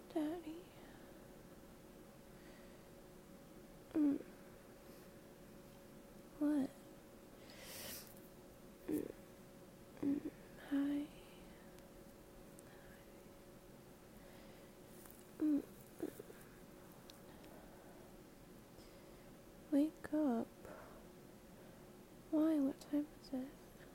Daddy. What? Hi. Wake up. Why? What time is it?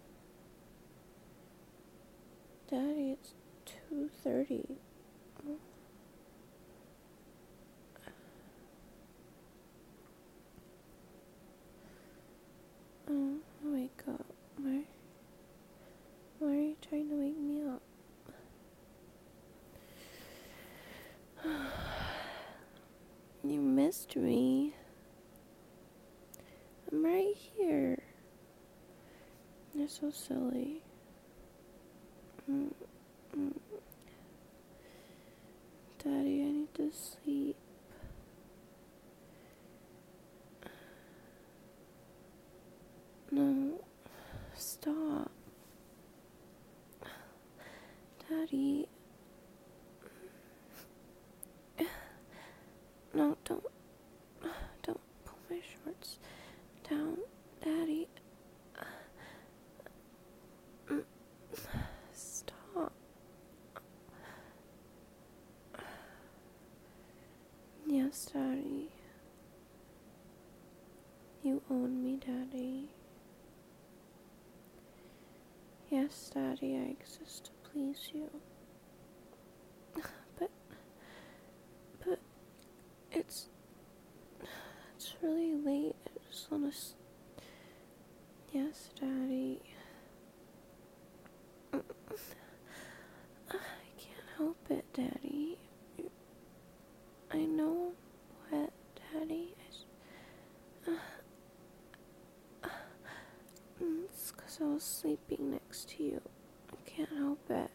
Daddy, it's 2:30. Wake up. Why are you trying to wake me up? You missed me. I'm right here. You're so silly. Daddy, I need to sleep. No, stop. Daddy. No, don't pull my shorts down. Daddy. Stop. Yes, Daddy. You own me, Daddy. Yes, Daddy, I exist to please you. But it's really late. I just wanna Yes, Daddy. I can't help it, Daddy. I know I'm wet, Daddy. It's 'cause I was sleeping next to you. I can't help it.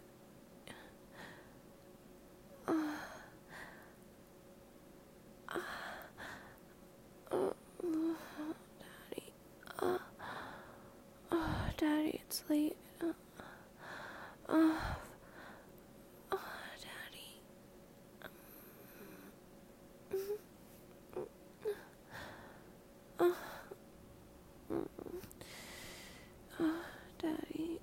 Daddy. Daddy, it's late. Daddy. Daddy.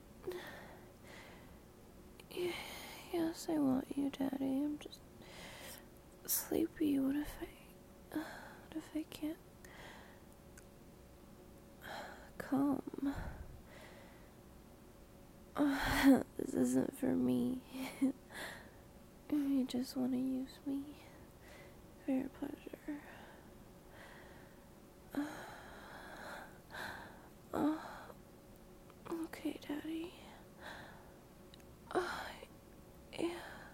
Yes, I want you, Daddy. I'm just sleepy. What if I can't come? This isn't for me. You just want to use me for your pleasure. Okay, Daddy. Yeah.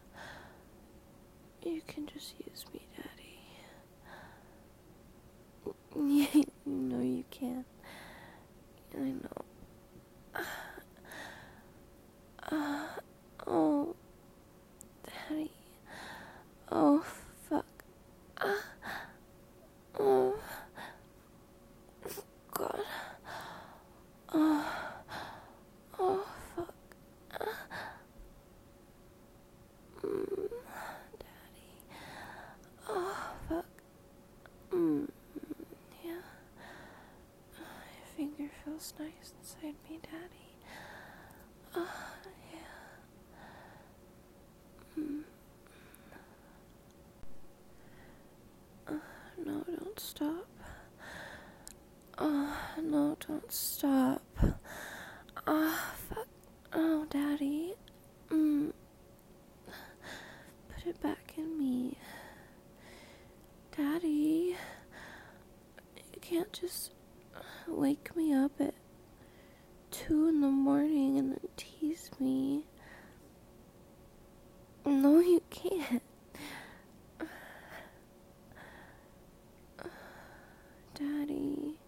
You can just use me, Daddy. No, you can't. I know. Oh, Daddy. Oh, fuck. Oh, God. Oh, fuck. Daddy. Oh, fuck. Yeah. Your finger feels nice inside me, Daddy. Yeah. No, don't stop. No, don't stop. Fuck. Oh, Daddy. Put it back in me. Daddy. You can't just wake me up at 2 in the morning and then tease me. No, you can't. Daddy.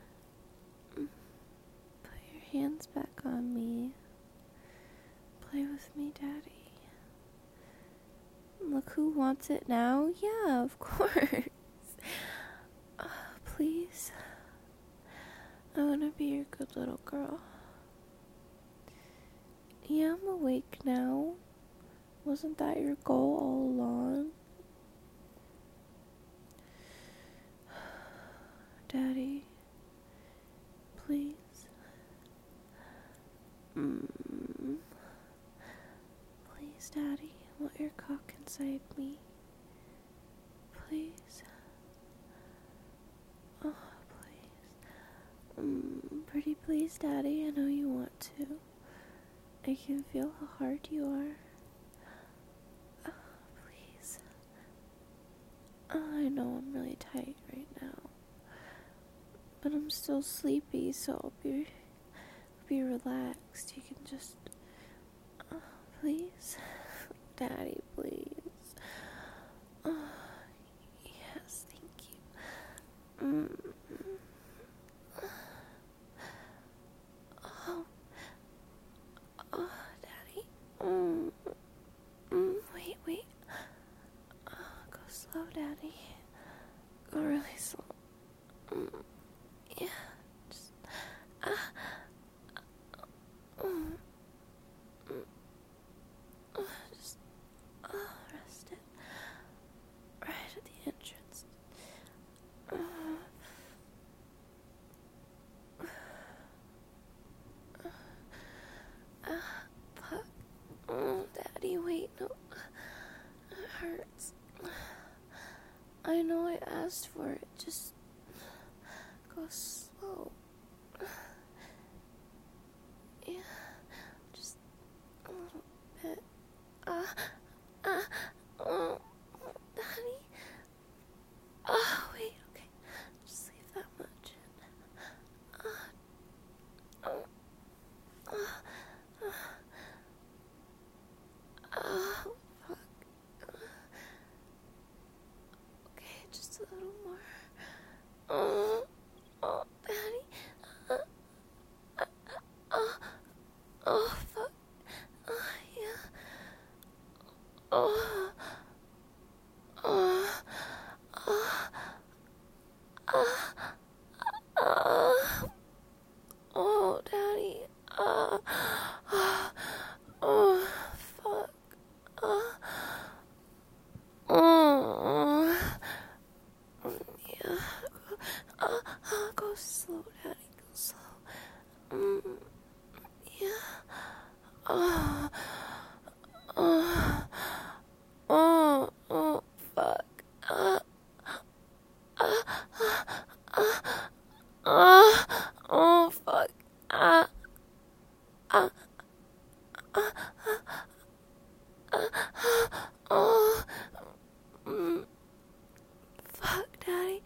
Put your hands back on me. Play with me, Daddy. Look who wants it now. Yeah, of course. Please. I want to be your good little girl. Yeah, I'm awake now. Wasn't that your goal all along? Daddy, please. Please, Daddy, I want your cock inside me. Please. Oh, please. Pretty please, Daddy, I know you want to. I can feel how hard you are. Please. I know I'm really tight right now, but I'm still sleepy, so I'll be relaxed. You can just, please, Daddy, please. Yes, thank you. Daddy. Wait. Go slow, Daddy. Go really slow. Yeah, just, just, rest it right at the entrance. Fuck. Daddy, wait, no. It hurts. I know I asked for it, just go slow. Yeah, just a little bit. Daddy. Wait, okay. Just leave that much in. Fuck. Okay, just a little more. Daddy. Fuck. Yeah. Daddy. Fuck. Yeah. Go slow, Daddy. Go slow. Yeah. Fuck. Fuck. Fuck, Daddy.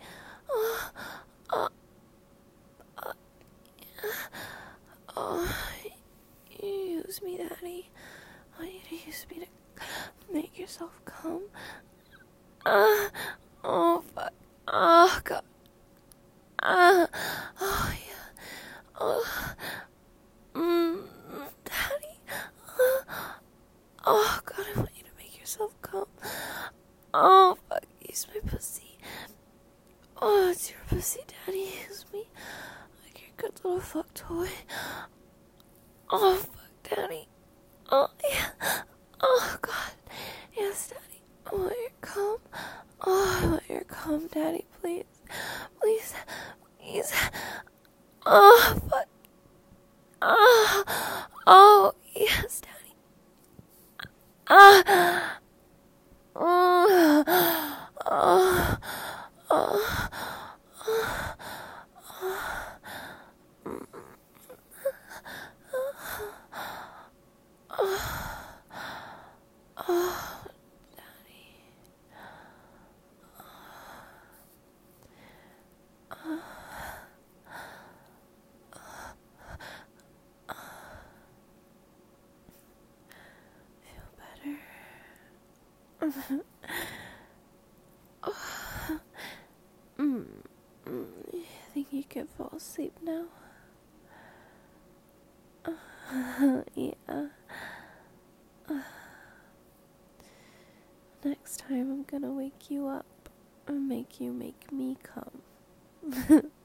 You use me, Daddy. I want you to use me to make yourself come. Fuck. God. Yeah. Daddy. God, I want you to make yourself come. Fuck. Use my pussy. It's your pussy, Daddy. Use me like your good little fuck toy. Fuck, Daddy. Yeah. God. Yes, Daddy. I want your cum. I want your cum, Daddy. Please. Please. Fuck. Yes, Daddy. Better. I think you can fall asleep now. Yeah. Next time I'm gonna wake you up and make you make me come.